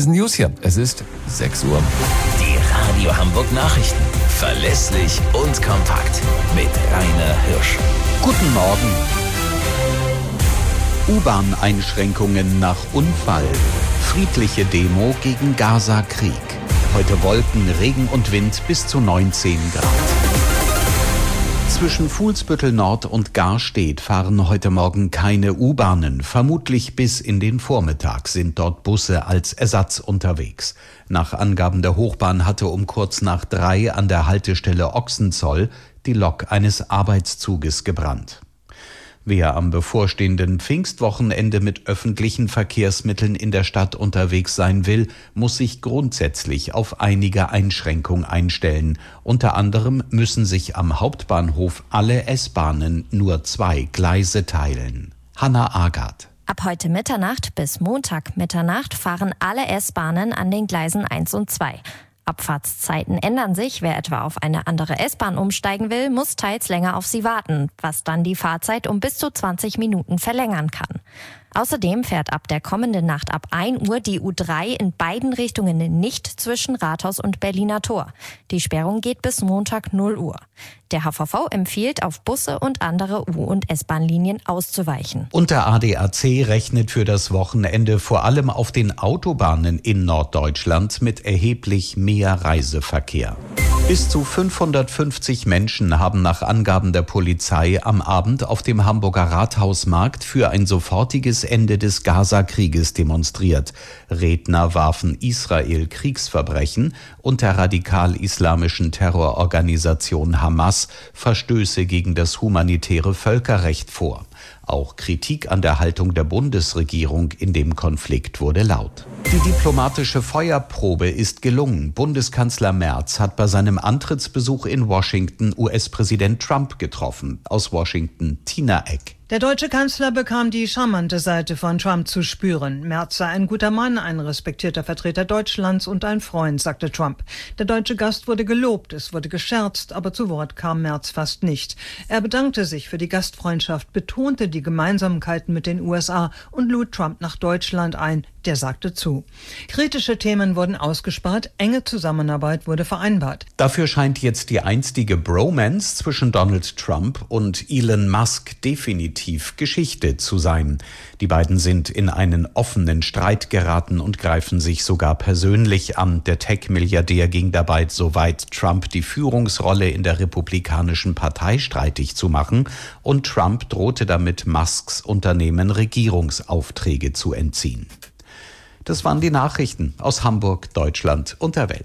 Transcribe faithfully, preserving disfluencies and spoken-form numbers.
diesen News hier. Es ist sechs Uhr. Die Radio Hamburg Nachrichten. Verlässlich und kompakt. Mit Rainer Hirsch. Guten Morgen. U-Bahn-Einschränkungen nach Unfall. Friedliche Demo gegen Gaza-Krieg. Heute Wolken, Regen und Wind bis zu neunzehn Grad. Zwischen Fuhlsbüttel Nord und Garstedt fahren heute Morgen keine U-Bahnen. Vermutlich bis in den Vormittag sind dort Busse als Ersatz unterwegs. Nach Angaben der Hochbahn hatte um kurz nach drei an der Haltestelle Ochsenzoll die Lok eines Arbeitszuges gebrannt. Wer am bevorstehenden Pfingstwochenende mit öffentlichen Verkehrsmitteln in der Stadt unterwegs sein will, muss sich grundsätzlich auf einige Einschränkungen einstellen. Unter anderem müssen sich am Hauptbahnhof alle S-Bahnen nur zwei Gleise teilen. Hanna Agath. Ab heute Mitternacht bis Montag Mitternacht fahren alle S-Bahnen an den Gleisen eins und zwei. Abfahrtszeiten ändern sich. Wer etwa auf eine andere S-Bahn umsteigen will, muss teils länger auf sie warten, was dann die Fahrzeit um bis zu zwanzig Minuten verlängern kann. Außerdem fährt ab der kommenden Nacht ab ein Uhr die U drei in beiden Richtungen nicht zwischen Rathaus und Berliner Tor. Die Sperrung geht bis Montag null Uhr. Der H V V empfiehlt, auf Busse und andere U- und S-Bahn-Linien auszuweichen. Und der A D A C rechnet für das Wochenende vor allem auf den Autobahnen in Norddeutschland mit erheblich mehr Reiseverkehr. Bis zu fünfhundertfünfzig Menschen haben nach Angaben der Polizei am Abend auf dem Hamburger Rathausmarkt für ein sofortiges Ende des Gaza-Krieges demonstriert. Redner warfen Israel Kriegsverbrechen und der radikal-islamischen Terrororganisation Hamas Verstöße gegen das humanitäre Völkerrecht vor. Auch Kritik an der Haltung der Bundesregierung in dem Konflikt wurde laut. Die diplomatische Feuerprobe ist gelungen. Bundeskanzler Merz hat bei seinem Antrittsbesuch in Washington U S-Präsident Trump getroffen. Aus Washington Tina Eck. Der deutsche Kanzler bekam die charmante Seite von Trump zu spüren. Merz sei ein guter Mann, ein respektierter Vertreter Deutschlands und ein Freund, sagte Trump. Der deutsche Gast wurde gelobt, es wurde gescherzt, aber zu Wort kam Merz fast nicht. Er bedankte sich für die Gastfreundschaft, betonte die Gemeinsamkeiten mit den U S A und lud Trump nach Deutschland ein. Der sagte zu. Kritische Themen wurden ausgespart, enge Zusammenarbeit wurde vereinbart. Dafür scheint jetzt die einstige Bromance zwischen Donald Trump und Elon Musk definitiv Geschichte zu sein. Die beiden sind in einen offenen Streit geraten und greifen sich sogar persönlich an. Der Tech-Milliardär ging dabei so weit, Trump die Führungsrolle in der Republikanischen Partei streitig zu machen, und Trump drohte damit, Musks Unternehmen Regierungsaufträge zu entziehen. Das waren die Nachrichten aus Hamburg, Deutschland und der Welt.